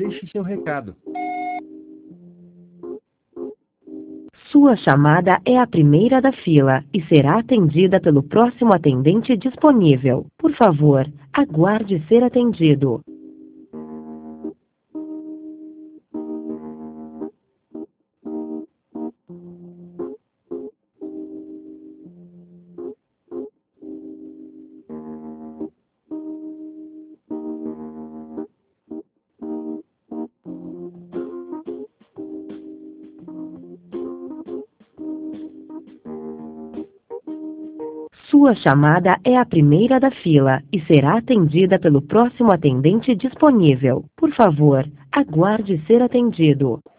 Deixe seu recado. Sua chamada é a primeira da fila e será atendida pelo próximo atendente disponível. Por favor, aguarde ser atendido. Sua chamada é a primeira da fila e será atendida pelo próximo atendente disponível. Por favor, aguarde ser atendido.